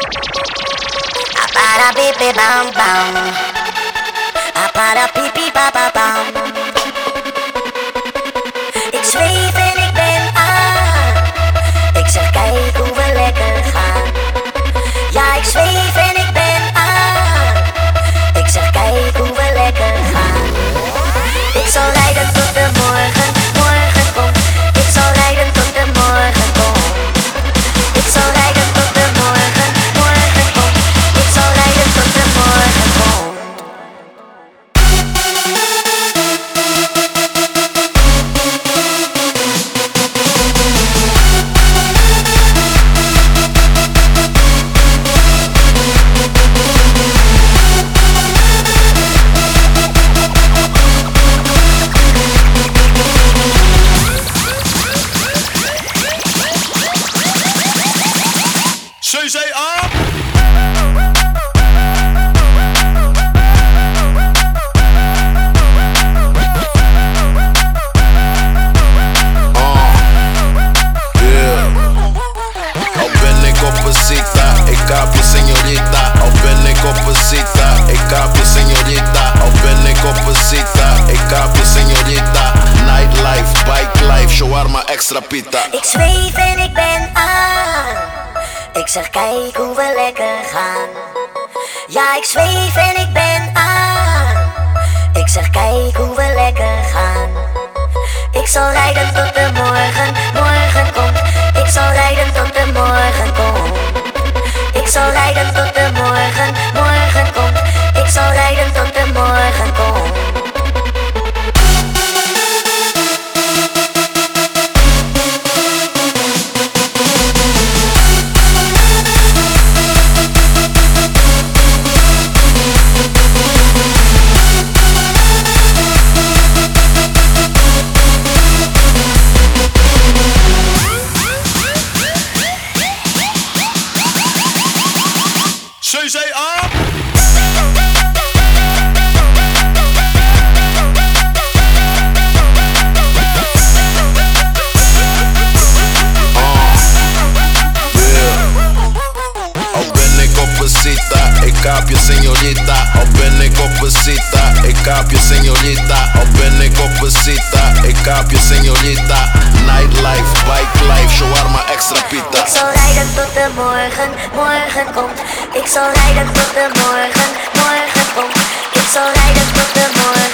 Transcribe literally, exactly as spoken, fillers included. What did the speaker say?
Para pipi bam bam, para pipi ba ba bam. Ik zweef en ik ben aan. Ik zeg kijk hoe we lekker gaan. Ja, ik zweef en ik ben aan. Ik zeg kijk hoe we lekker gaan. Ik zal rijden tot de morgen, morgen komt. Ik zal rijden tot de morgen komt. Ik zal rijden tot de morgen, morgen komt. Ik zal rijden tot de morgen komt. C C A. Ik kaap je señorita, of ben ik opposita. Ik kaap je señorita, of ben ik opposita. Ik kaap je señorita. Nightlife, bike life, shawarma extra pita. Ik zweef en ik ben aan. Ik zeg kijk hoe we lekker gaan. Ja, ik zweef en ik ben aan. Ik zeg kijk hoe we lekker gaan. Ik zal rijden tot de morgen, morgen komt. Ik zal rijden tot de morgen komt. Ik zal rijden tot de morgen, morgen komt. Ik zal rijden tot de morgen komt. C C A. Ik kaap je señorita, of ben ik opposita. Ik kaap je señorita, of ben ik opposita. Ik kaap je señorita. Nightlife, bike life, shawarma extra pita. Ik zal rijden tot de morgen, morgen komt. Ik zal rijden tot de morgen, morgen komt. Ik zal rijden tot de morgen.